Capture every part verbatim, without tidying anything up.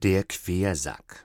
Der Quersack.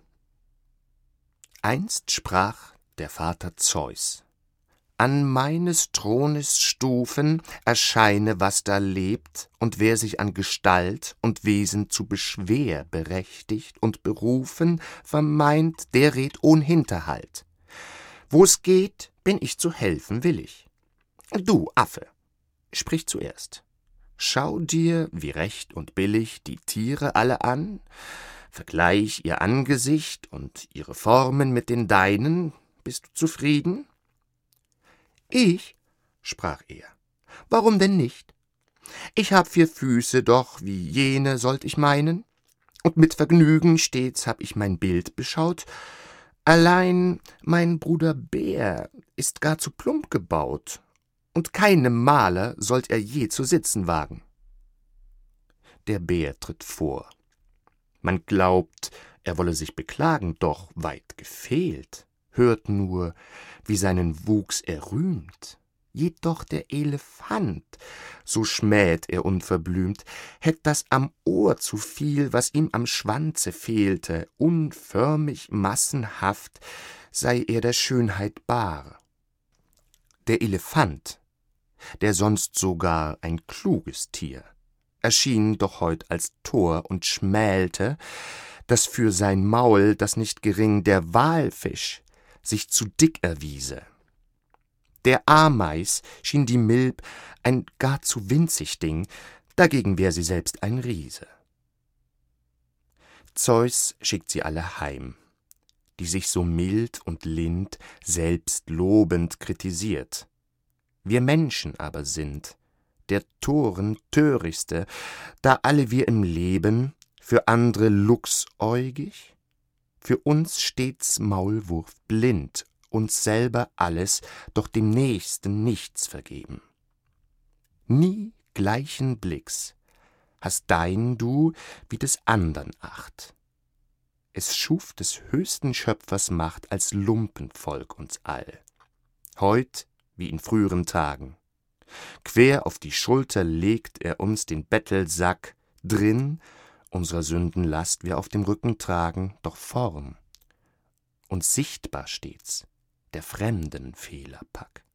Einst sprach der Vater Zeus: An meines Thrones Stufen erscheine, was da lebt, und wer sich an Gestalt und Wesen zu Beschwer berechtigt und berufen vermeint, der red ohn Hinterhalt. Wo's geht, bin ich zu helfen willig. Du, Affe, sprich zuerst. Schau dir, wie recht und billig, die Tiere alle an, vergleich ihr Angesicht und ihre Formen mit den deinen, bist du zufrieden? Ich, sprach er, warum denn nicht? Ich hab vier Füße, doch wie jene sollt ich meinen, und mit Vergnügen stets hab ich mein Bild beschaut, allein mein Bruder Bär ist gar zu plump gebaut, und keinem Maler sollt er je zu sitzen wagen. Der Bär tritt vor. Man glaubt, er wolle sich beklagen, doch weit gefehlt. Hört nur, wie seinen Wuchs er rühmt. Jedoch der Elefant, so schmäht er unverblümt, hätt das am Ohr zu viel, was ihm am Schwanze fehlte, unförmig, massenhaft sei er der Schönheit bar. Der Elefant, der sonst sogar ein kluges Tier, erschien doch heut als Tor und schmälte, dass für sein Maul, das nicht gering der Walfisch, sich zu dick erwiese. Der Ameis schien die Milb ein gar zu winzig Ding, dagegen wär sie selbst ein Riese. Zeus schickt sie alle heim, die sich so mild und lind selbst lobend kritisiert. Wir Menschen aber sind der Toren törichste, da alle wir im Leben für andre luchsäugig, für uns stets Maulwurf blind, uns selber alles, doch dem Nächsten nichts vergeben. Nie gleichen Blicks hast dein du wie des andern Acht. Es schuf des höchsten Schöpfers Macht als Lumpenvolk uns all, heut wie in früheren Tagen. Quer auf die Schulter legt er uns den Bettelsack, drin unserer Sünden Last wir auf dem Rücken tragen, doch Form und sichtbar stets der fremden Fehlerpack.